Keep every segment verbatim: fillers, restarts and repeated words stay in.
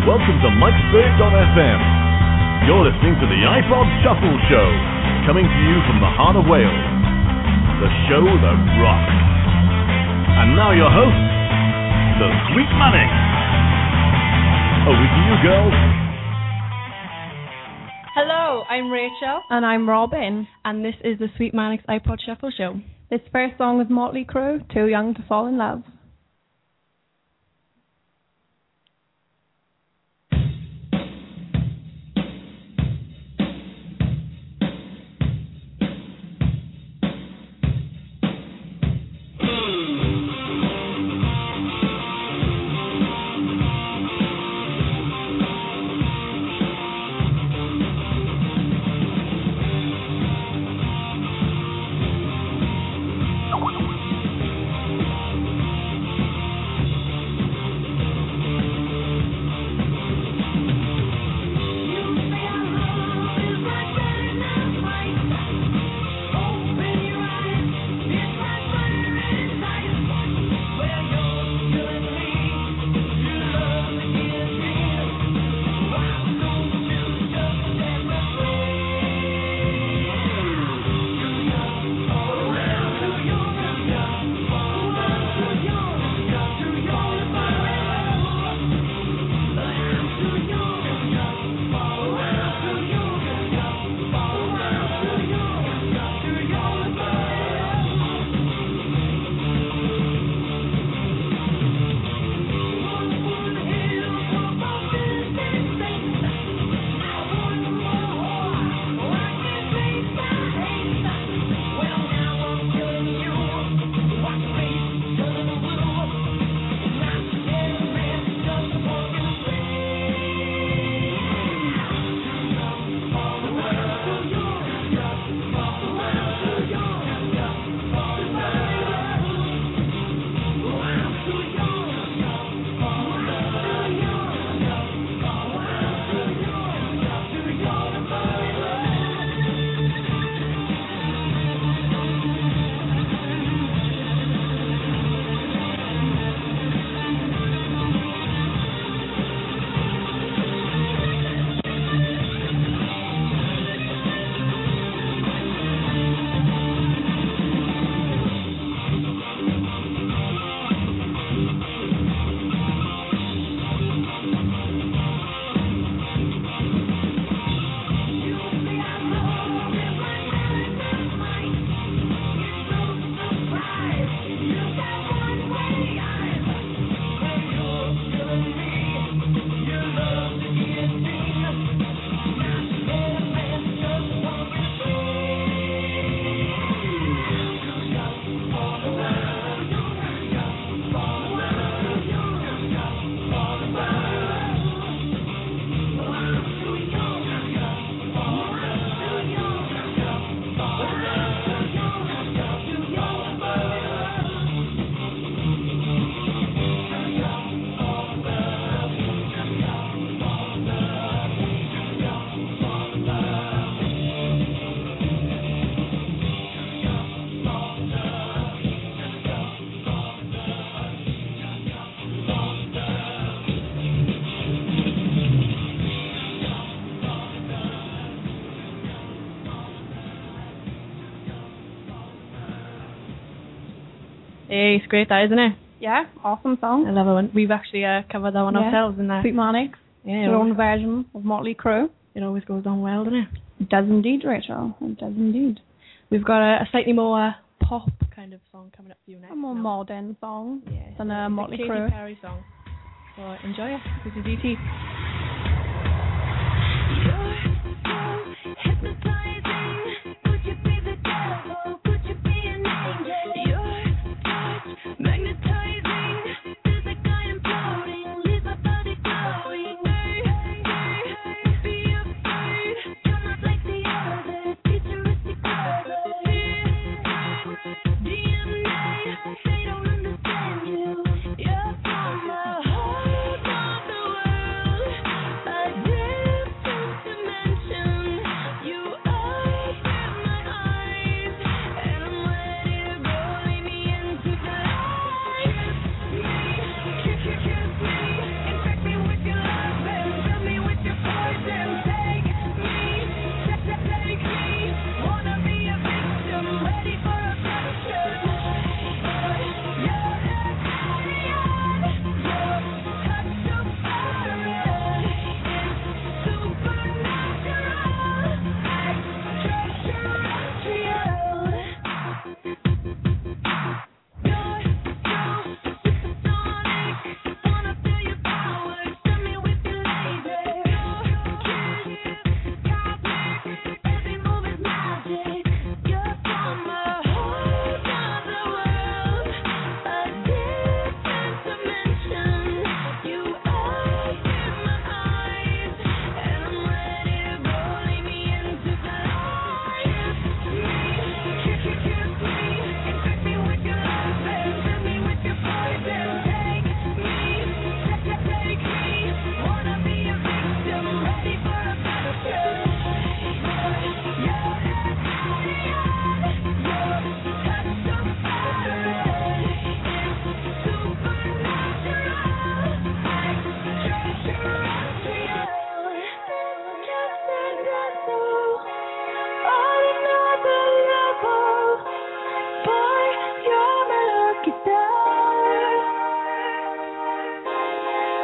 Welcome to Mike Spirit dot f m. You're listening to the iPod Shuffle Show, coming to you from the heart of Wales. The show that rocks. And now your hosts, the Sweet Manics. Over to you, girls. Hello, I'm Rachel. And I'm Robin. And this is the Sweet Manics iPod Shuffle Show. This first song is Motley Crue, Too Young to Fall in Love. Hey, it's great that, isn't it? Yeah, awesome song. I love it when we've actually uh, covered that one yeah. ourselves in that. Sweet Manics, Yeah, your own version of Motley Crue. It always goes down well, doesn't it? It does indeed, Rachel. It does indeed. We've got a, a slightly more uh, pop kind of song coming up for you next. A more now. modern song yeah, than a Motley Katy Crue. Perry song. So uh, enjoy it. This is E T. Heart of the world, a different dimension.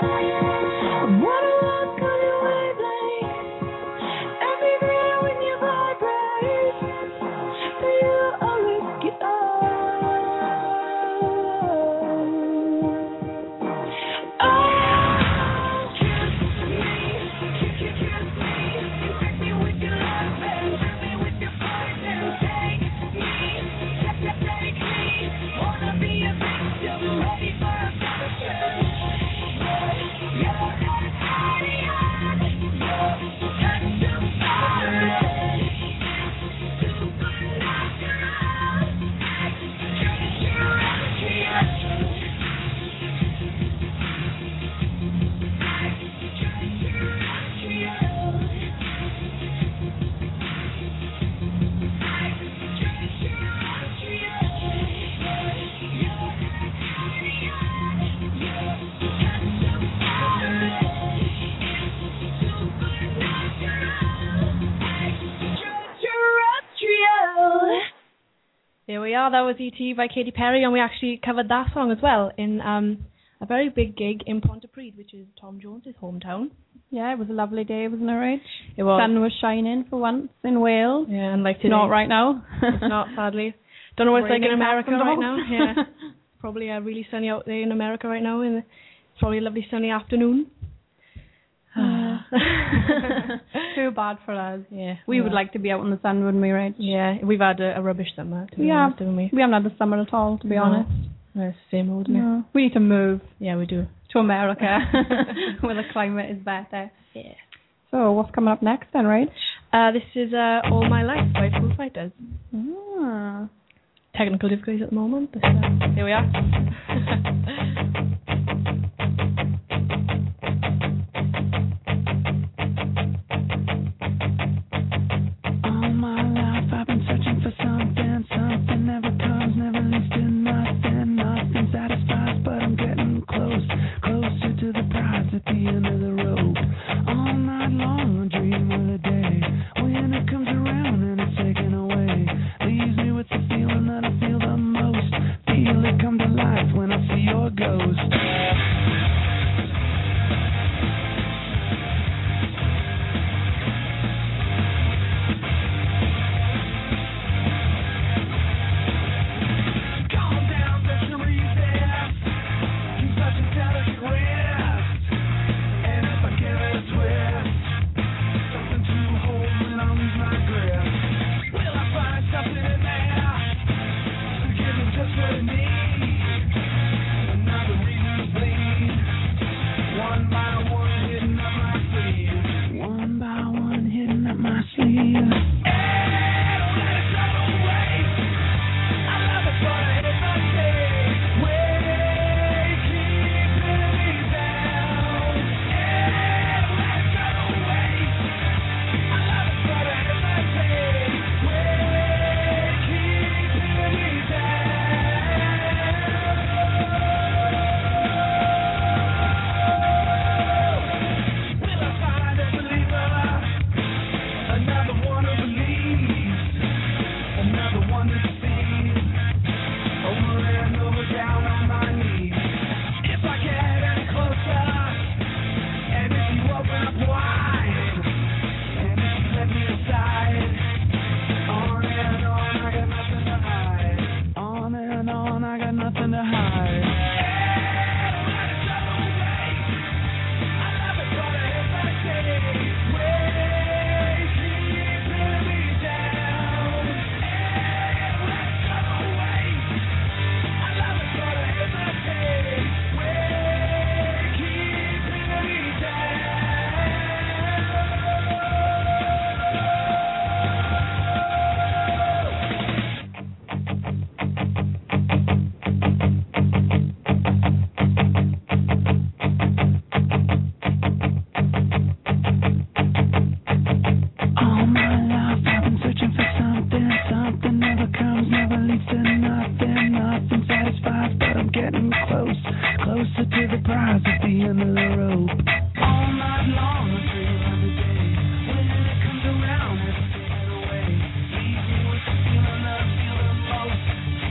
There we are. That was E T by Katy Perry, and we actually covered that song as well in um, a very big gig in Pontypridd, which is Tom Jones's hometown. Yeah, it was a lovely day, wasn't it, Rach? It was. Sun was shining for once in Wales. Yeah, and like today. Not right now. It's not, sadly. Don't know what it's like in America right now. now. Yeah, it's probably uh, really sunny out there in America right now, and it's probably a lovely sunny afternoon. Uh, too bad for us. Yeah, we yeah. would like to be out in the sun, wouldn't we, Rach? Yeah, we've had a, a rubbish summer. To be yeah, honest, haven't we? We haven't had the summer at all, to be no. honest. No, it's the same old, isn't no. it? We need to move. Yeah, we do. To America, where the climate is better. Yeah. So, what's coming up next then, Rach? Uh, this is uh, All My Life by Foo Fighters. Ah. Technical difficulties at the moment, but uh, here we are.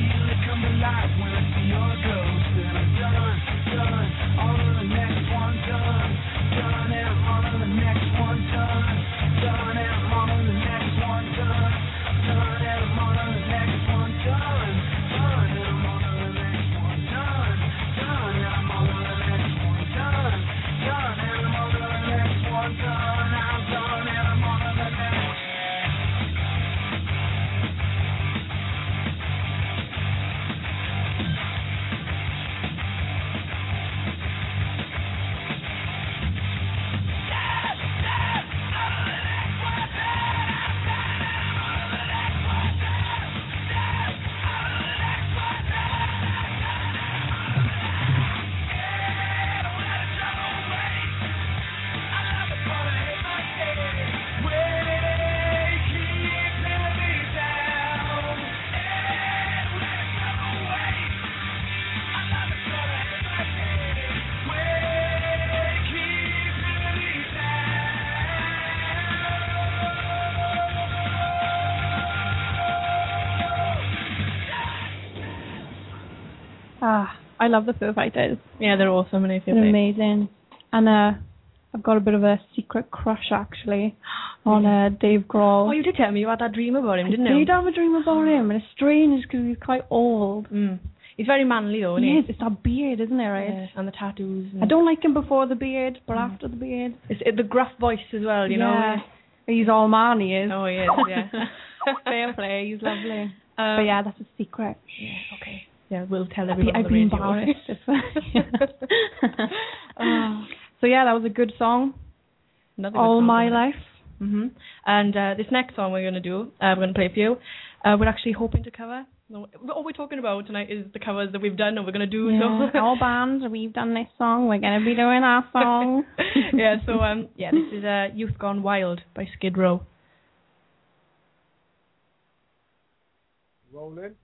When I see your ghost, and I'm done, done, all of the next one's I love the Foo Fighters. Yeah, they're awesome and They're amazing. And uh, I've got a bit of a secret crush actually on uh, Dave Grohl. Oh, you did tell me you had that dream about him, didn't you? I did have a dream about him, and it's strange because he's quite old. Mm. He's very manly though, isn't he? he? Is. It's that beard, isn't it, right? Yeah, and the tattoos. And I don't like him before the beard, but mm. after the beard. It's it, the gruff voice as well, you yeah. know? He's all man, he is. Oh, he is, yeah. Fair play, he's lovely. Um, but yeah, that's a secret. Yeah, okay. Yeah, we'll tell everyone I'd on the be radio. embarrassed. uh, so yeah, that was a good song. Another All good song, My Life. Mm-hmm. And uh, this next song we're going to do, uh, we're going to play for you, uh, we're actually hoping to cover. No, all we're talking about tonight is the covers that we've done or we're going to do. Yeah, so. all bands, we've done this song, we're going to be doing our song. yeah, so um, yeah, this is uh, Youth Gone Wild by Skid Row. Rolling.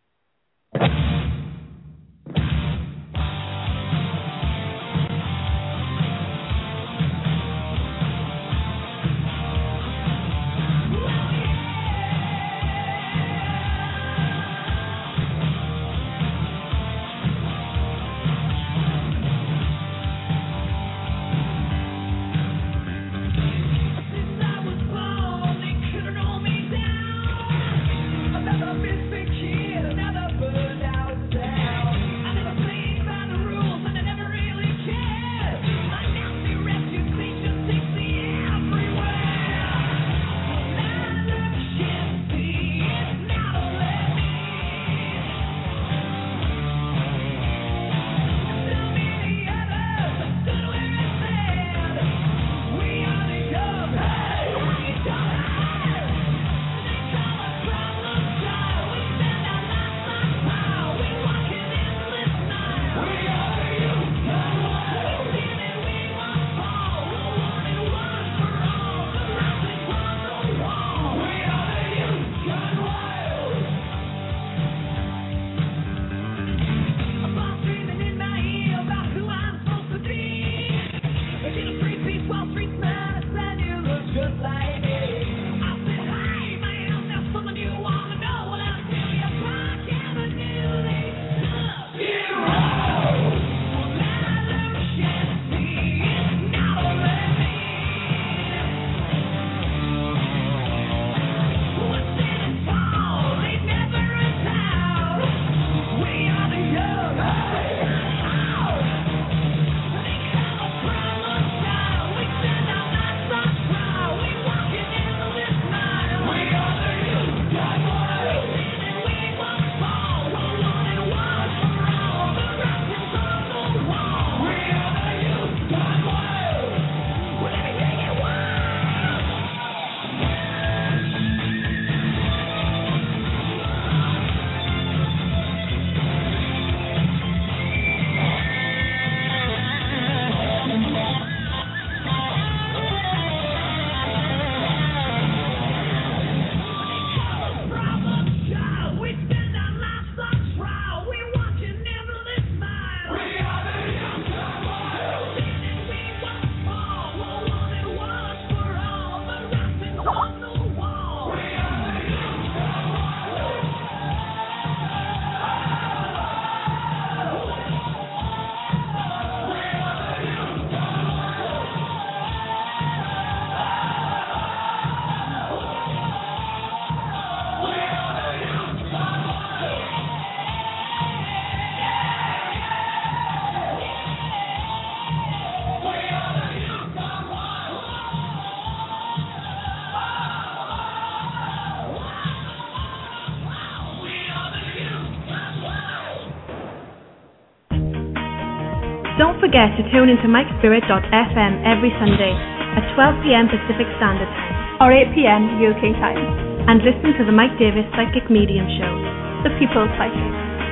Don't forget to tune into mike spirit dot f m every Sunday at twelve p m Pacific Standard Time or eight p m U K time and listen to the Mike Davis Psychic Medium Show, The People's Psychic.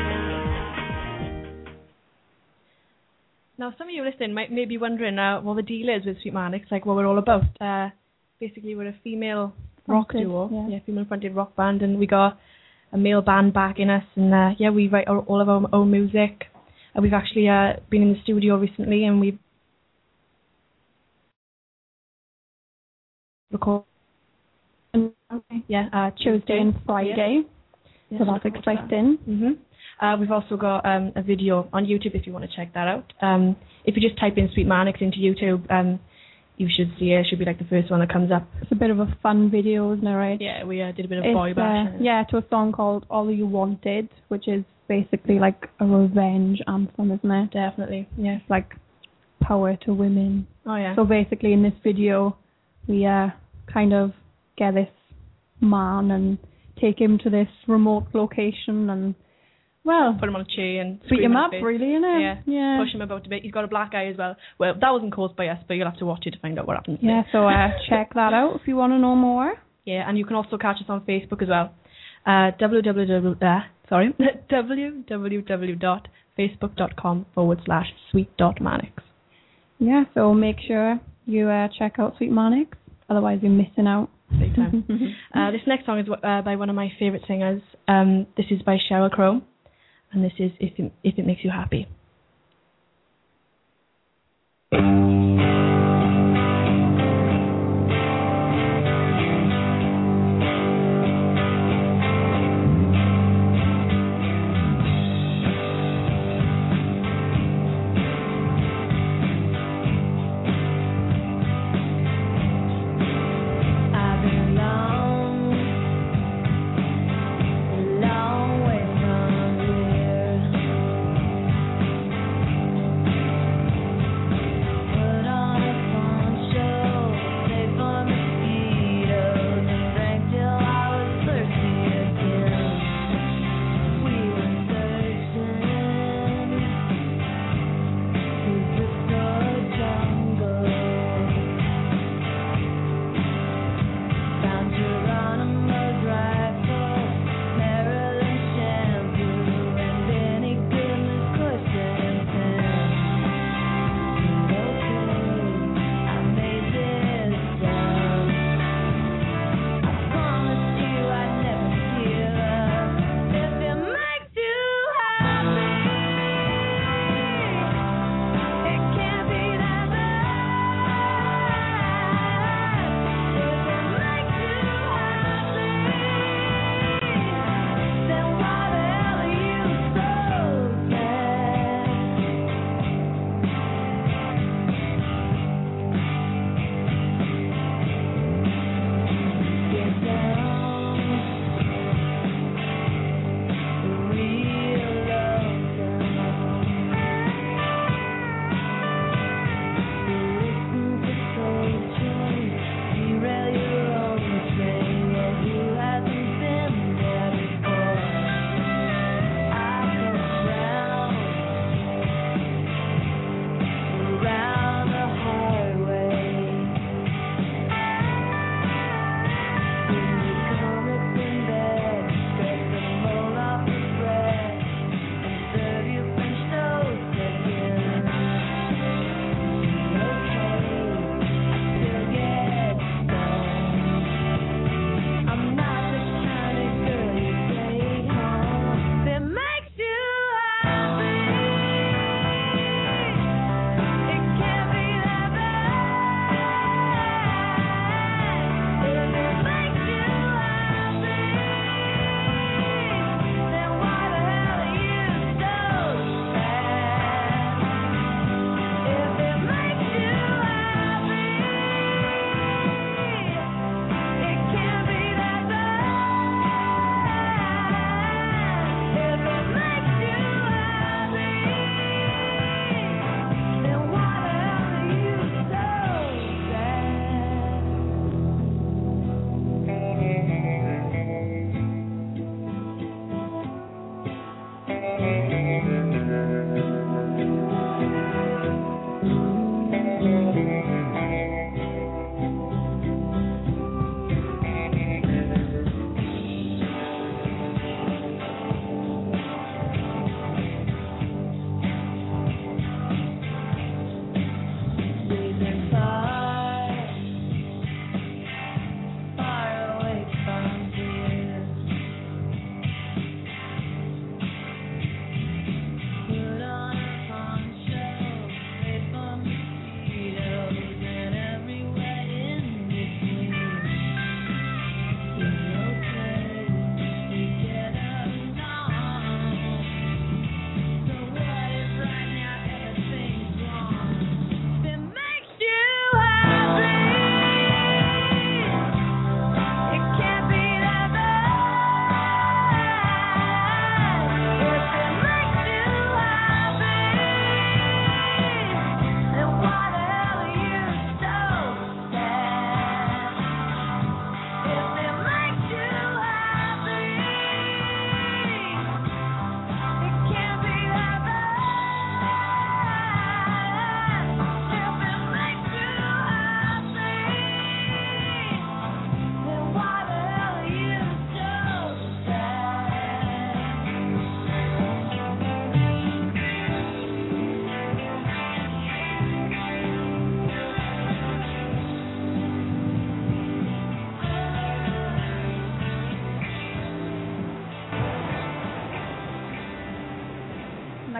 Now, some of you listening might may be wondering uh, what the deal is with Sweet Manics, like what we're all about. Uh, basically, we're a female rock Fronted, duo, yeah. yeah, female-fronted rock band, and we got a male band backing us, and uh, yeah, we write our, all of our own music. Uh, we've actually uh, been in the studio recently, and we've recorded, yeah, uh, Tuesday and Friday, yeah. so that's exciting. Mm-hmm. Uh, we've also got um, a video on YouTube if you want to check that out. Um, if you just type in Sweet Mannix into YouTube, um, you should see it. It should be like the first one that comes up. It's a bit of a fun video, isn't it, right? Yeah, we uh, did a bit of it's, boy bash. Uh, yeah, to a song called All You Wanted, which is basically like a revenge anthem, isn't it? Definitely, yeah. It's like power to women. Oh, yeah. So basically in this video, we uh, kind of get this man and take him to this remote location and, well, put him on a chair and beat him up, face. really, innit? Yeah. yeah. Push him about a bit. He's got a black eye as well. Well, that wasn't caused by us, but you'll have to watch it to find out what happened. Yeah, so uh, check that out if you want to know more. Yeah, and you can also catch us on Facebook as well. Uh, www. Uh, sorry, www.facebook.com forward slash sweet.mannix. Yeah, so make sure you uh, check out Sweet Mannix, otherwise you're missing out. Big time. uh, this next song is uh, by one of my favourite singers. Um, this is by Sheryl Crow, and this is If It, If It Makes You Happy.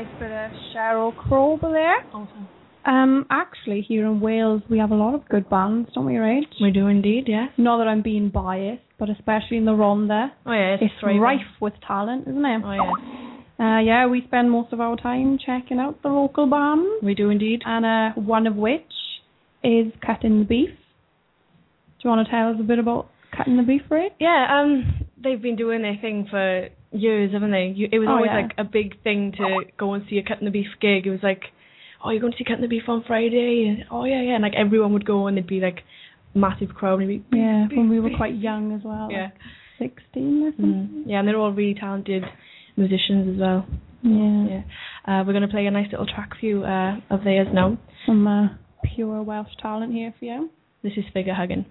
nice bit of Sheryl Crow over there. Awesome. Um, actually, here in Wales, we have a lot of good bands, don't we, Rach? We do indeed, yes. Not that I'm being biased, but especially in the Rhondda. Oh yeah, it's, it's thriving. rife with talent, isn't it? Oh yes. Uh, yeah, we spend most of our time checking out the local bands. We do indeed. And uh, one of which is Cutting the Beef. Do you want to tell us a bit about Cutting the Beef, Rach? Yeah, um, they've been doing their thing for years, haven't they? You, it was Oh, always yeah. like a big thing to go and see a Cutting the Beef gig. It was like, oh, you're going to see Cutting the Beef on Friday? And, oh, yeah, yeah. And like everyone would go and there'd be like massive crowd. And it'd be, Yeah, beef, when we were beef. quite young as well. Yeah. Like sixteen or something. Mm. Yeah, and they're all really talented musicians as well. Yeah. Yeah. Uh, we're going to play a nice little track for you uh, of theirs now. Some uh, pure Welsh talent here for you. This is Figure Huggin'.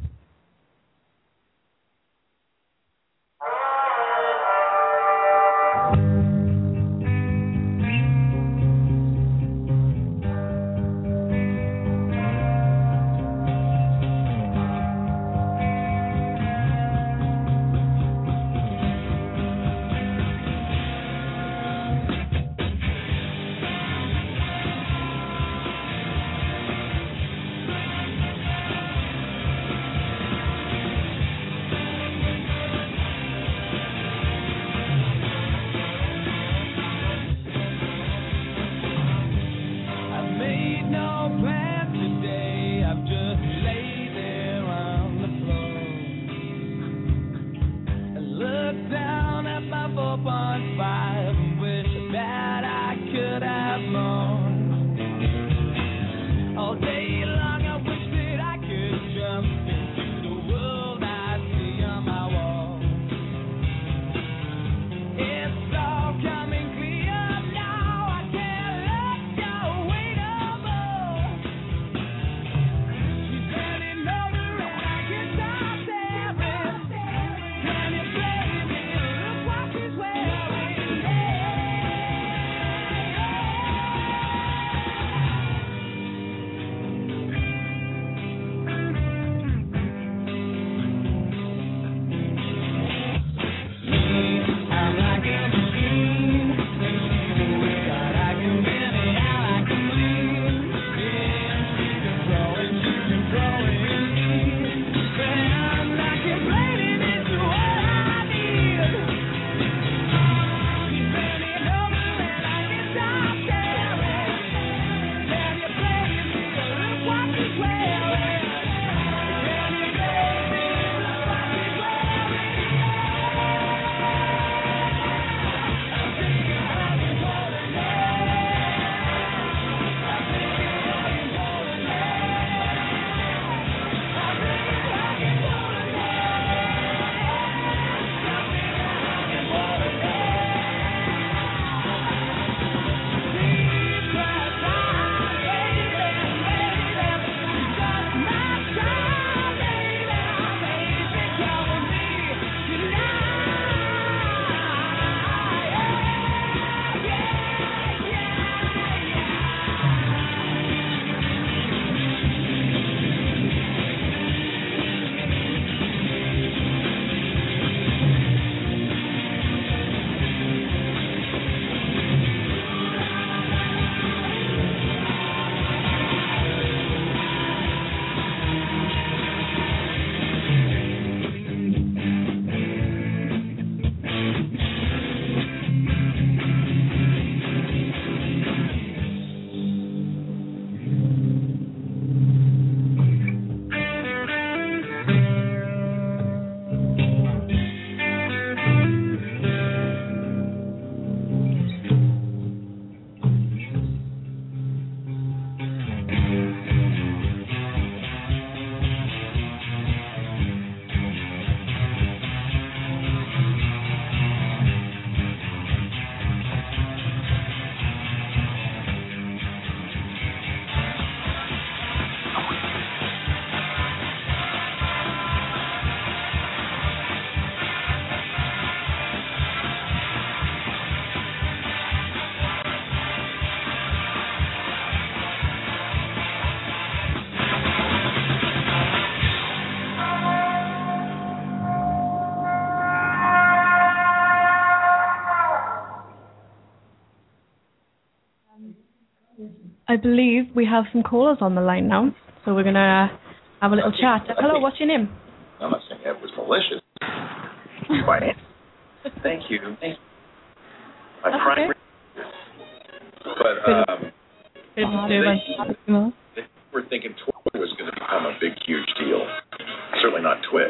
I believe we have some callers on the line now, so we're going to uh, have a little chat. Uh, hello, what's your name? I'm not saying that was malicious. Quite. Thank you. Thank you. I tried. Okay. But um, Bit of they, disturbance. they were thinking Twit was going to become a big, huge deal. Certainly not Twit.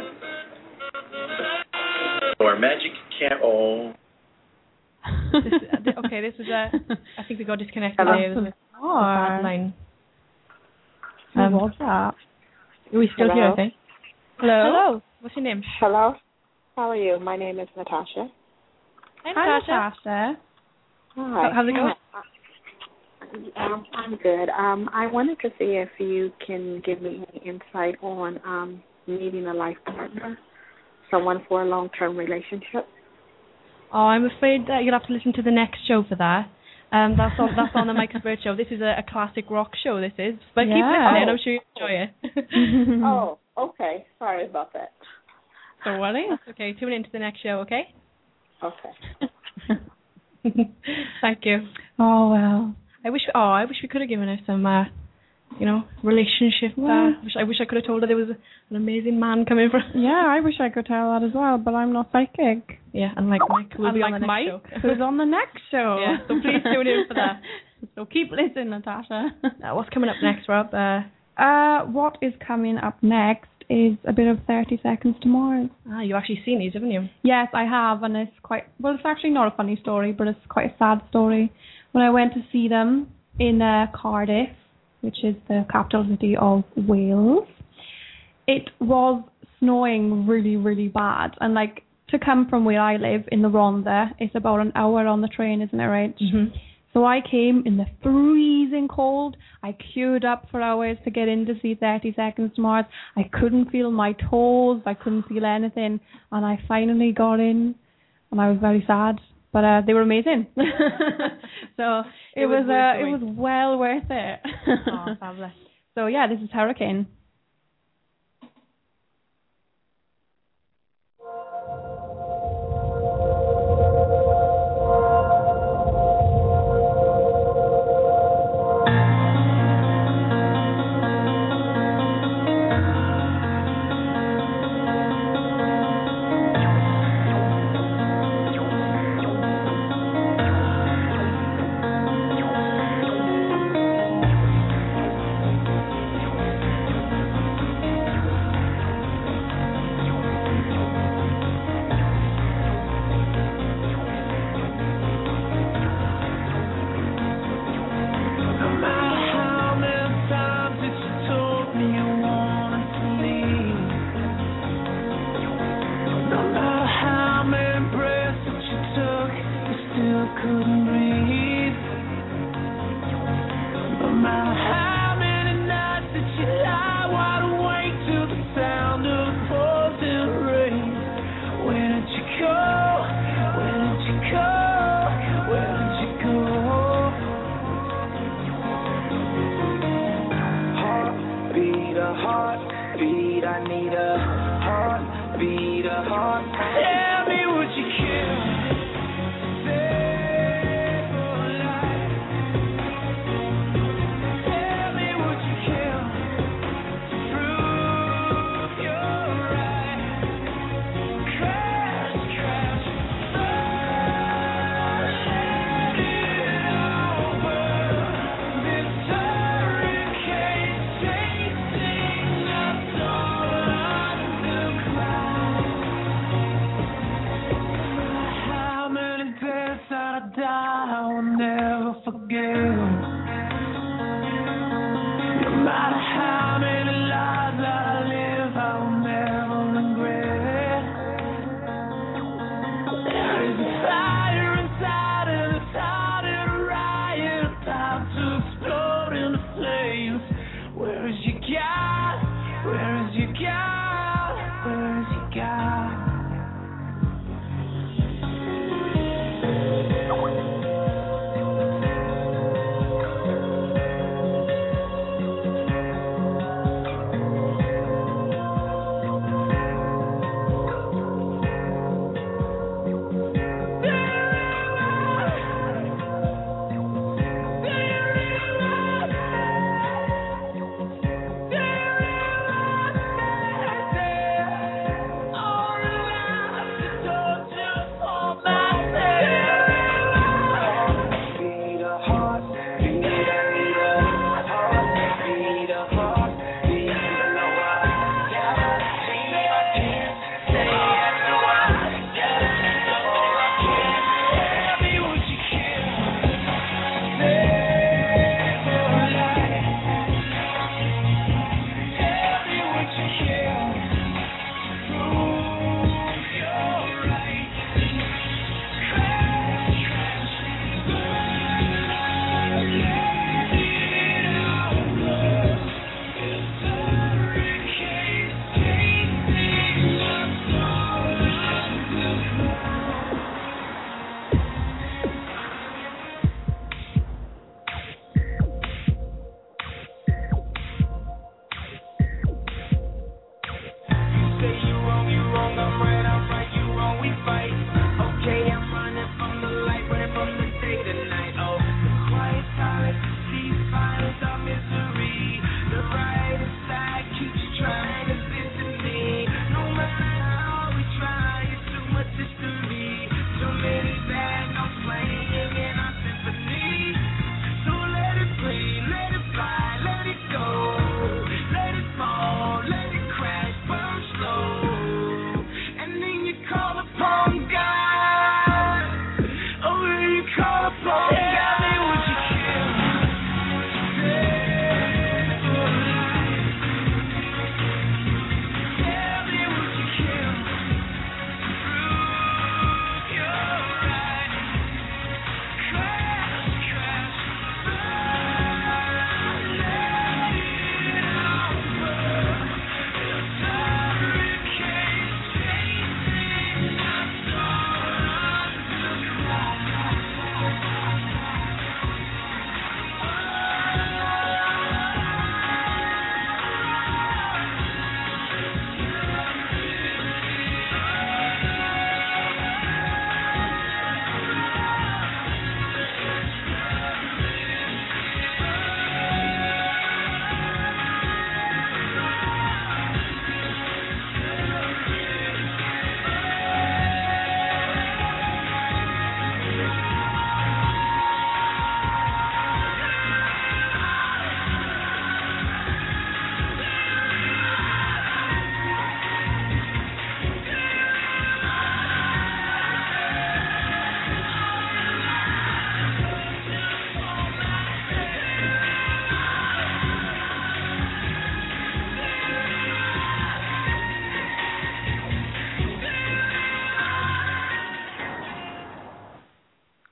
So our magic can't. Oh. This, uh, okay, this is a. I think we got disconnected Hello. there. It was a bad line. Who Um, was that? Are we still Hello? here, I think? Hello? Hello. What's your name? Hello. How are you? My name is Natasha. Hi, Hi, Natasha. Natasha. Hi. How's it going? Um, I'm good. Um, I wanted to see if you can give me any insight on um, meeting a life partner, someone for a long-term relationship. Oh, I'm afraid that you'll have to listen to the next show for that. Um, that's on that's on the Mike Spirit show. This is a, a classic rock show. This is, but keep Yeah. listening. Oh. I'm sure you enjoy it. Oh, okay. Sorry about that. Don't worry. It's okay. Tune into the next show. Okay. Okay. Thank you. Oh, well. I wish. Oh, I wish we could have given her some, uh, you know, relationship. Uh, Yeah. wish I wish I could have told her there was a, an amazing man coming from. Yeah, I wish I could tell that as well, but I'm not psychic. Yeah, unlike Mike, who will be on the Unlike next Mike, show. who's on the next show. Yeah, so please tune in for that. So keep listening, Natasha. Uh, what's coming up next, Rob? Uh, Uh, what is coming up next is a bit of thirty Seconds to Mars. ah, you've actually seen these, haven't you? Yes, I have, and it's quite, well, it's actually not a funny story, but it's quite a sad story. When I went to see them in uh, Cardiff, which is the capital city of Wales, it was snowing really, really bad. And, like, to come from where I live in the Rhondda, it's about an hour on the train, isn't it, right? Mm-hmm. So I came in the freezing cold. I queued up for hours to get in to see thirty Seconds to Mars. I couldn't feel my toes. I couldn't feel anything. And I finally got in, and I was very sad. But uh, they were amazing. so it, It was was, uh, worth it going. was well worth it. Oh, fabulous. So yeah, this is Hurricane.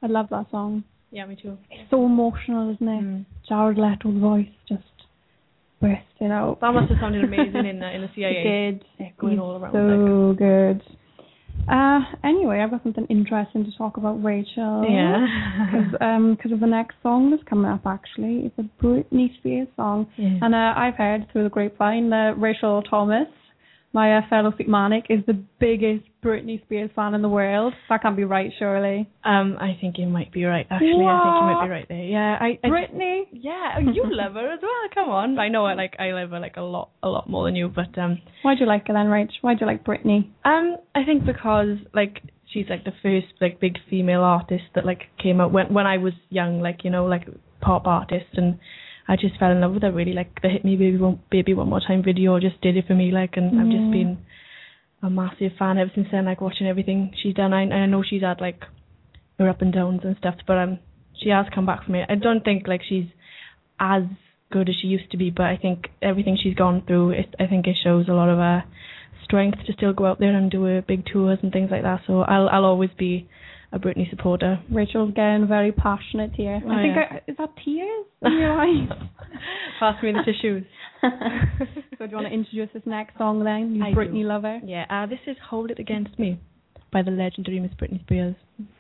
love that song. Yeah, me too. It's so emotional, isn't it? Mm. Jared Leto's voice just bursting out. That must have sounded amazing in the in the C I A. It did. Yeah, going He's all around. so like. good. Uh, anyway, I've got something interesting to talk about Rachel. Yeah. Because um, cause of the next song that's coming up, actually. It's a Britney Spears song. Yeah. And uh, I've heard through the grapevine that Rachel Thomas, my uh, fellow Manic, is the biggest Britney Spears fan in the world. That can't be right, surely. Um, I think you might be right. Actually, What? I think you might be right there. Yeah, I. I Britney? Yeah, you love her as well. Come on. I know I like I love her like a lot, a lot more than you. But um, Why'd you like her then, Rach? Why'd you like Britney? um, I think because like she's like the first like big female artist that like came out when when I was young, like you know, like pop artist, and I just fell in love with her really. Like the Hit Me Baby One, Baby One More Time video just did it for me. Like, and Mm. I've just been a massive fan ever since then. Like watching everything she's done. I I know she's had like her up and downs and stuff, but um, she has come back from it. I don't think like she's as good as she used to be, but I think everything she's gone through, it, I think it shows a lot of uh, strength to still go out there and do uh, big tours and things like that. So I'll I'll always be a Britney supporter. Rachel's getting very passionate here. Oh, I think yeah. I, is that tears in your eyes? Pass me the tissues. So do you want to introduce this next song then, you I Britney do. lover? Yeah, uh, this is Hold It Against Me by the legendary Miss Britney Spears.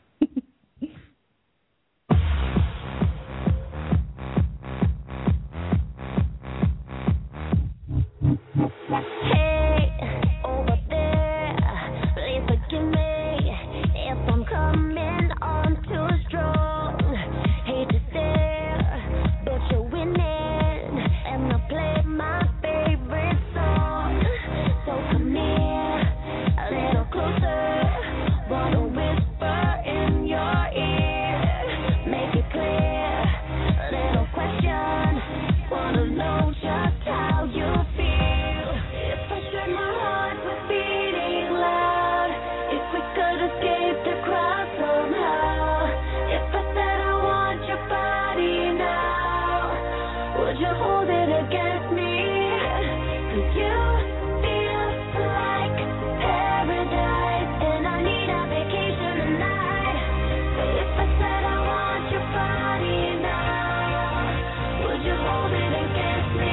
Hey, over there, please forgive me if I'm coming on too strong. Hate to stare, but you're winning, and I play my favorite song. So come here, a little closer, wanna whisper in your ear, make it clear, little question, wanna know just how you feel. If I shared my heart was beating loud, if we could escape the crowd somehow, if I said I want your body now, would you hold it against me? Could you feel like paradise, and I need a vacation tonight? If I said I want your body now, would you hold it against me?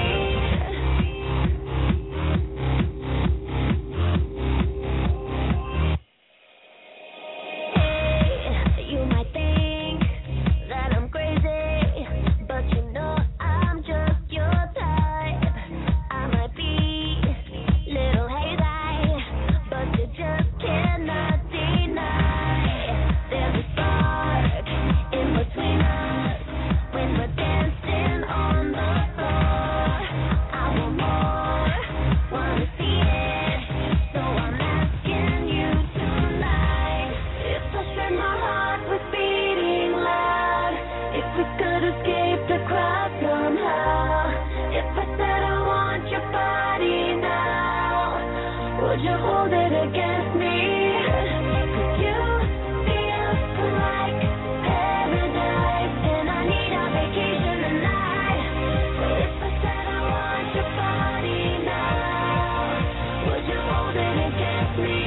You might think that I'm crazy, but you know I'm just your type. I might be little hazy, but you just cannot deny. There's a spark in between us when we're dancing on the floor. I want more, wanna see it, so I'm asking you tonight. If I shared my heart was beating loud, if we could escape the crowd somehow, if I said I want your body now, would you hold it against me? Could you feel like paradise, and I need a vacation tonight? If I said I want your body now, would you hold it against me?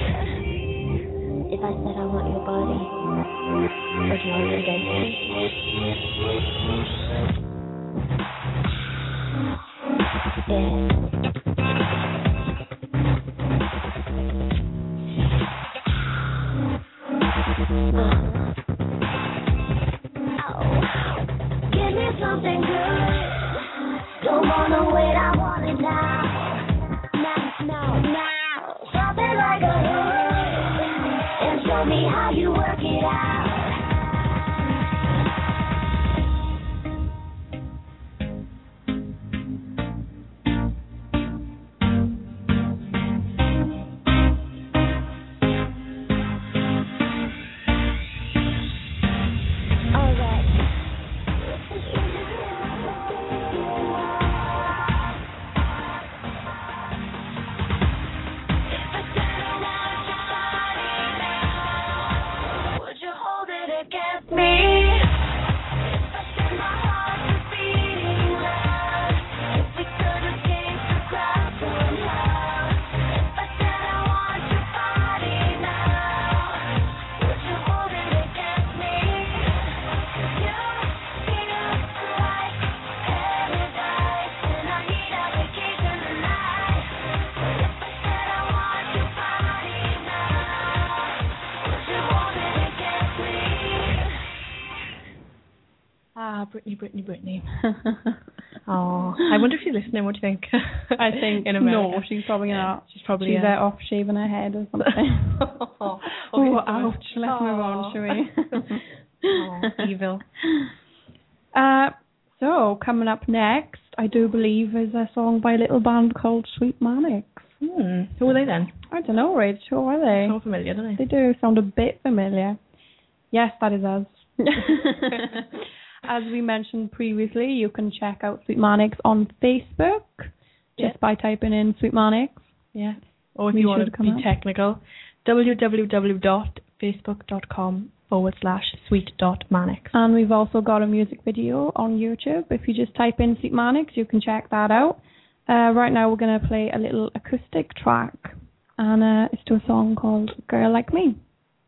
If I said I want your body, would you hold it against me? Yeah. Oh, give me something good. Don't wanna wait, I want it now. Now, now, now. Something like a hook, and show me how you work it out. Would you hold Britney, Britney, Britney. Oh, I wonder if she's listening. What do you think? I think in America. No, she's probably yeah, not. She's probably she's uh, uh, off shaving her head or something. oh, oh, ouch! Let's move on, shall we? Oh, evil. Uh, so coming up next, I do believe is a song by a little band called Sweet Manics. Hmm. Who are they then? I don't know, Rach. Who are they? Sound familiar, don't they? They do sound a bit familiar. Yes, that is us. As we mentioned previously, you can check out Sweet Manics on Facebook just yeah. by typing in Sweet Manics. Yeah. Or if we you want to be up. technical, www.facebook.com forward slash sweet dot manics. And we've also got a music video on YouTube. If you just type in Sweet Manics, you can check that out. Uh, right now we're going to play a little acoustic track, and uh, it's to a song called Girl Like Me.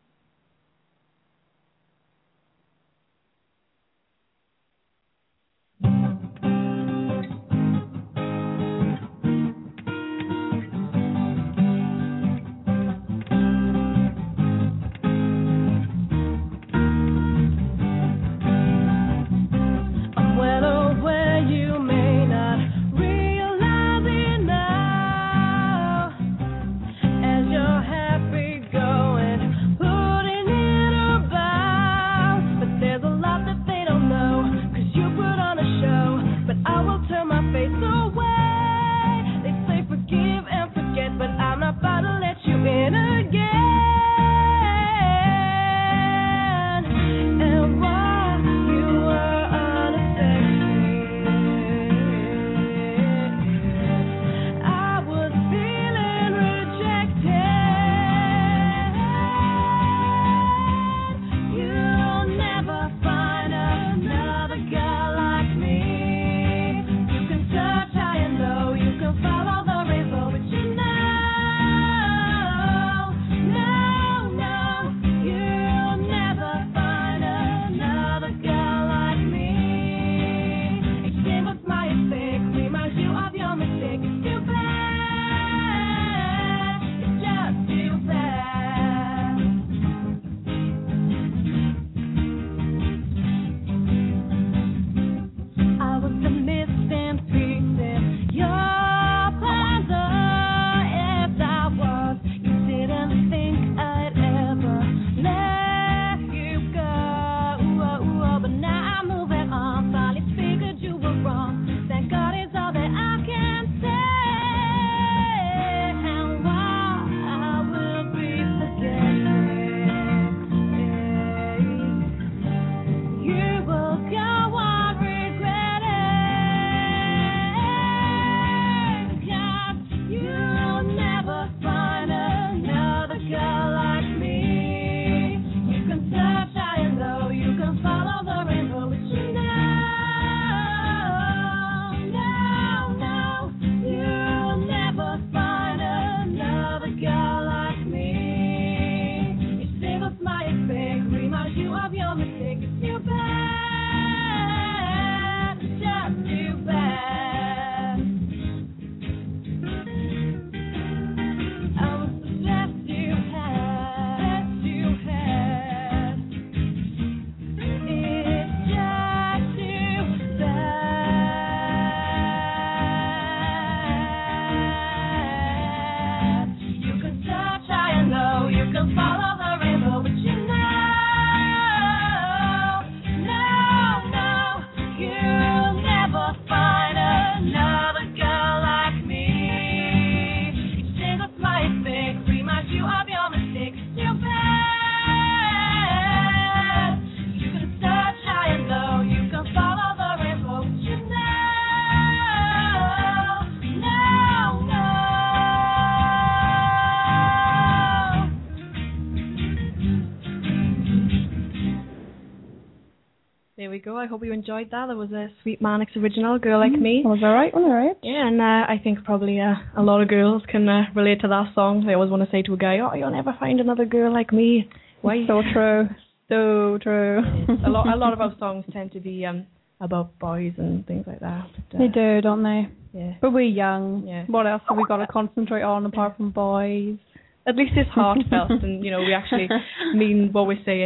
There we go. I hope you enjoyed that. That was a Sweet Manics original, Girl Like Me. Was that right? Was that right? Yeah, and uh, I think probably uh, a lot of girls can uh, relate to that song. They always want to say to a guy, "Oh, you'll never find another girl like me." Why? So true. So true. a lot. A lot of our songs tend to be um, about boys and things like that. But, uh, they do, don't they? Yeah. But we're young. Yeah. What else have we got to concentrate on apart from boys? At least it's heartfelt, and you know we actually mean what we're saying.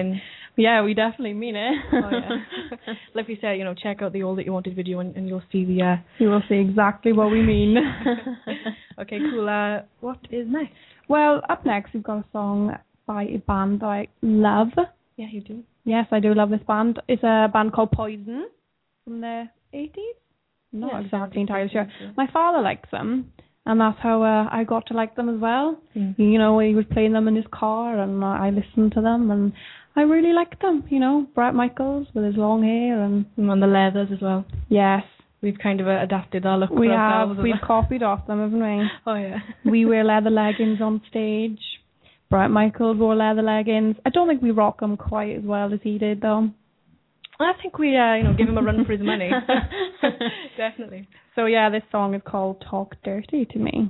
Yeah, we definitely mean it. Oh, yeah. Like we said, you know, check out the All That You Wanted video and, and you'll see the... Uh... You will see exactly what we mean. Okay, cool. Uh, what is next? Well, up next we've got a song by a band that I love. Yeah, you do. Yes, I do love this band. It's a band called Poison from the eighties. Not Yeah, exactly entirely sure. sure. My father likes them, and that's how uh, I got to like them as well. Mm. You know, he was playing them in his car, and uh, I listened to them, and I really liked them. You know, Bret Michaels with his long hair, and And on the leathers as well. yes, We've kind of uh, adapted our look we for have. ourselves. We've copied off them, haven't we? Oh, yeah. We wear leather leggings on stage. Bret Michaels wore leather leggings. I don't think we rock them quite as well as he did, though. I think we, uh, you know, give him a run for his money. Definitely. So yeah, this song is called Talk Dirty to Me.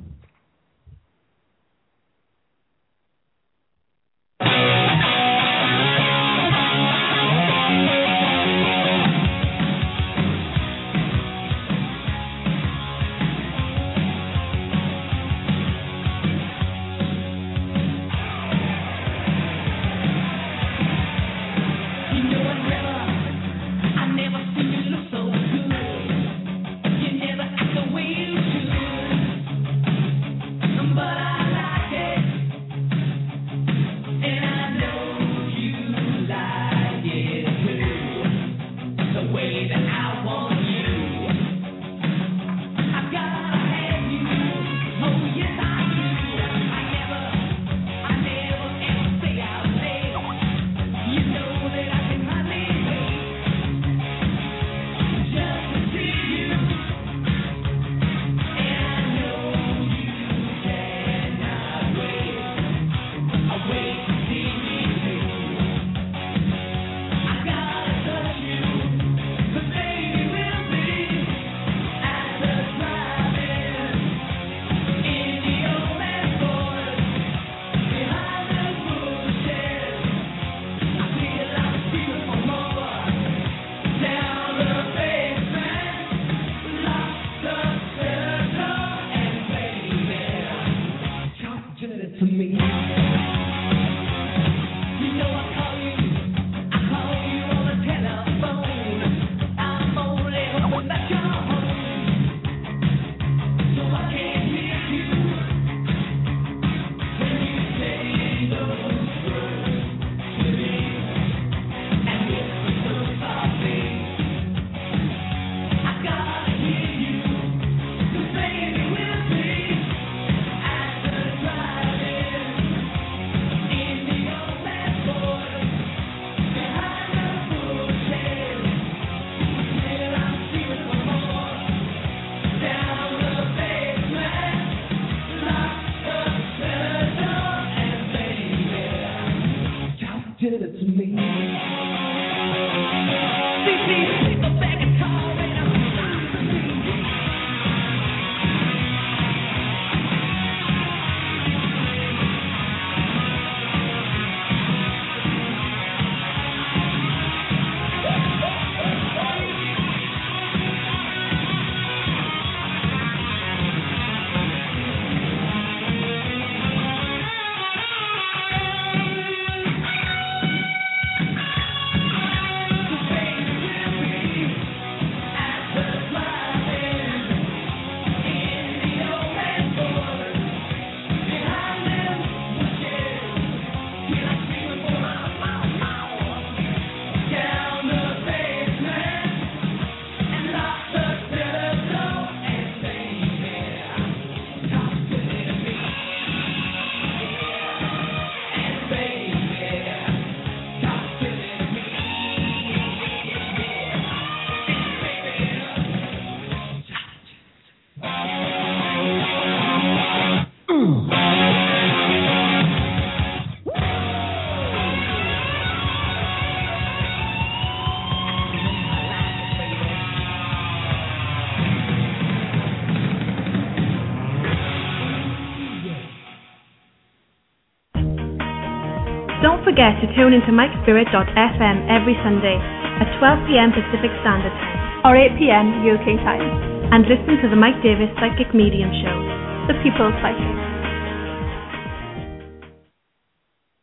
Don't forget to tune into mike spirit dot f m every Sunday at twelve p m Pacific Standard Time Or eight p m U K time. and listen to the Mike Davis Psychic Medium Show. The People's Psychic.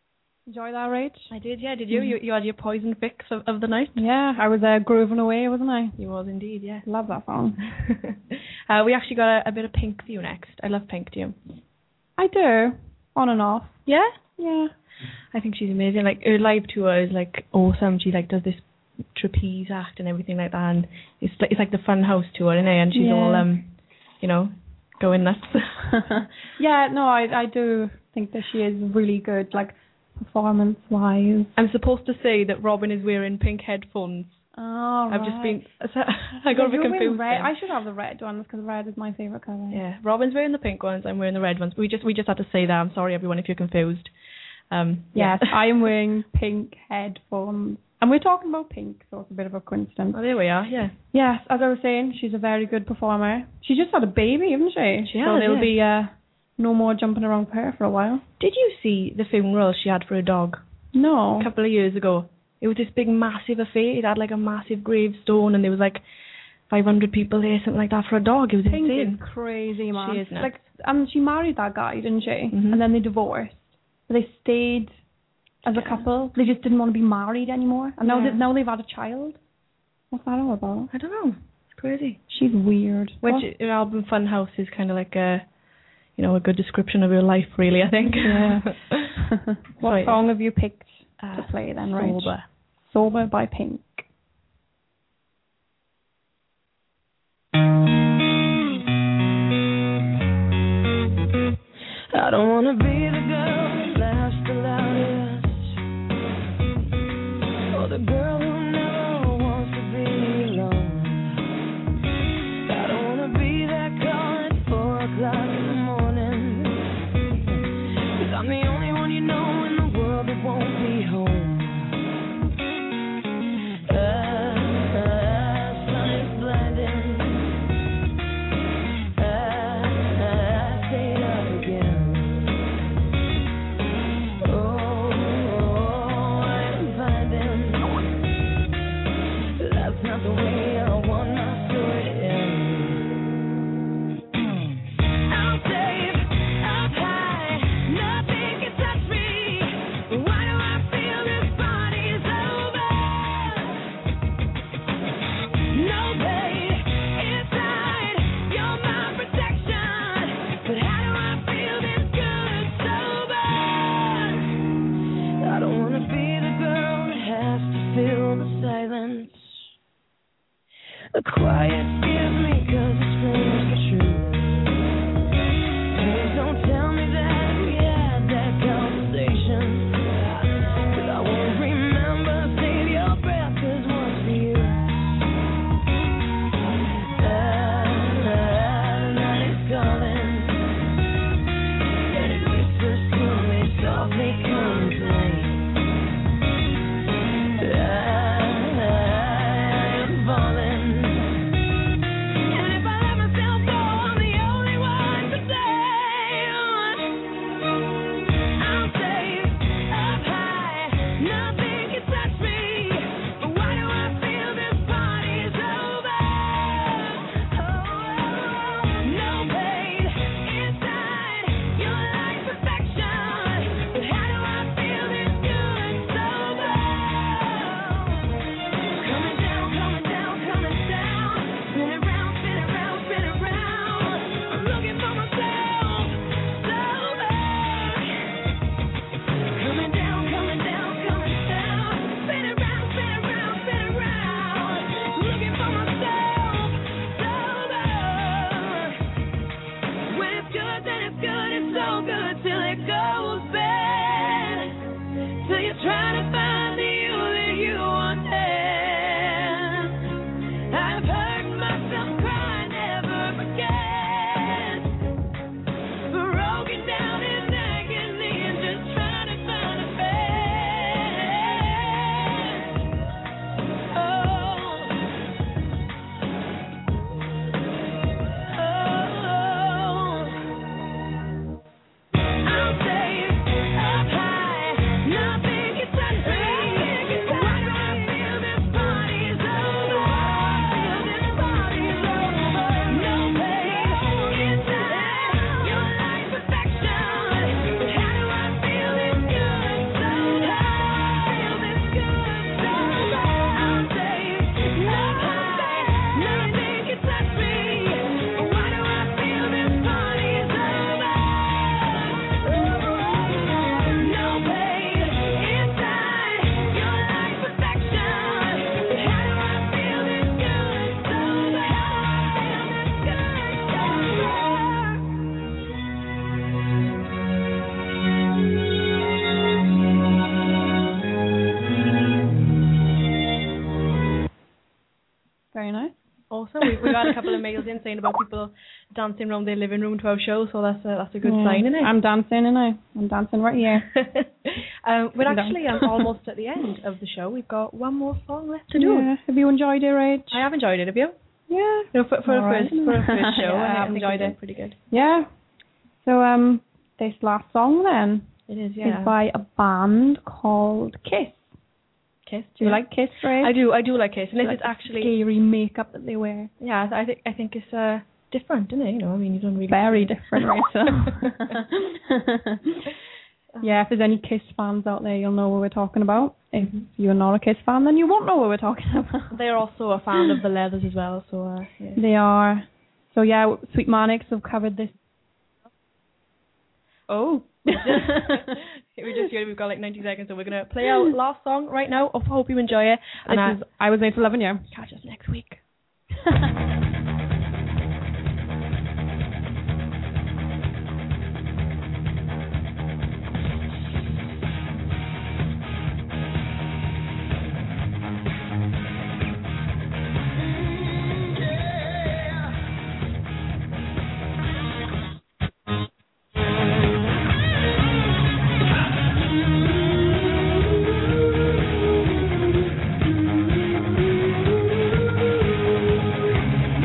Enjoy that, Rach? I did, yeah. Did you? You, you had your poison fix of, of the night? Yeah, I was uh, grooving away, wasn't I? You was indeed, yeah. Love that song. uh, we actually got a, a bit of Pink for you next. I love Pink, do you? I do. On and off. Yeah? Yeah. I think she's amazing. Like, her live tour is, like, awesome. She, like, does this trapeze act and everything like that. And it's, like, it's like the fun house tour, isn't it? And she's yeah. all, um, you know, going nuts. yeah, no, I I do think that she is really good, like, performance-wise. I'm supposed to say that Robin is wearing pink headphones. Oh, I've right. just been... I got a bit confused. Red. I should have the red ones because red is my favourite colour. Yeah, Robin's wearing the pink ones. I'm wearing the red ones. We just we just had to say that. I'm sorry, everyone, if you're confused. Um, yes, yeah. I am wearing pink headphones. And we're talking about pink, so it's a bit of a coincidence. Oh, there we are, yeah. Yes, as I was saying, she's a very good performer. She just had a baby, haven't she? She so has, there'll yeah. be uh, no more jumping around with her for a while. Did you see the funeral she had for her dog? No. A couple of years ago. It was this big, massive affair. It had like a massive gravestone, and there was like five hundred people there, something like that, for a dog. It was Pink insane. is crazy, man. She is nuts. Like, and she married that guy, didn't she? Mm-hmm. And then they divorced. But they stayed as a couple. They just didn't want to be married anymore. And now, Yeah. they, now they've had a child. What's that all about? I don't know. It's crazy. She's weird. Which What? her album Funhouse is kind of like a, you know, a good description of her life, really, I think. Yeah. What Right. song have you picked Uh, to play then, right? Sober. Sober by Pink. I don't wanna be the girl that laughs the loudest, or the girl who never wants to be alone. I don't wanna be that call at four o'clock in the morning, 'cause I'm the only one you know in the world that won't be home. The quiet scares me 'cause it screams the truth. Please don't tell me that we had that conversation, 'cause I won't remember. Save your breath, 'cause one's for you. Ah, the night is calling, and it whispers to me softly, come play. Nothing can touch me. amazing, saying about people dancing around their living room to our show, so that's a, that's a good Yeah. sign, isn't it? I'm dancing, and I I'm dancing right here. um, we're Sitting actually down. um, almost at the end of the show. We've got one more song left to do. Yeah. Have you enjoyed it, Rach? I have enjoyed it. Have you? Yeah. No, for, for, All a right. first, for a first show, Yeah, I, I think enjoyed we did it. pretty good. Yeah. So um, this last song then It is, yeah. is by a band called Kiss. Kiss. Do you yeah. like Kiss, Rach? I do. I do like Kiss, and Do you this like is the actually scary makeup that they wear. yeah. I think I think it's uh different, isn't it? You know, I mean, you don't really Very see it. different, Rachel. Yeah, if there's any Kiss fans out there, you'll know what we're talking about. If you're not a Kiss fan, then you won't know what we're talking about. They're also a fan of the Leathers as well, so uh, yeah. They are. So yeah, Sweet Manics have covered this. Oh. we just heard we've got like ninety seconds, so we're gonna play our last song right now. I hope you enjoy it. And This is I Was Made for Loving You. catch us next week. Thank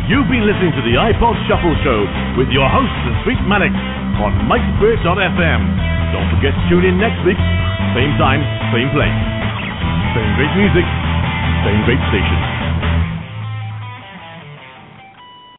You've been listening to the iPod Shuffle Show with your host, the Sweet Mannix, on Mike Spirit dot f m. Don't forget to tune in next week, same time, same place. Same great music, same great station.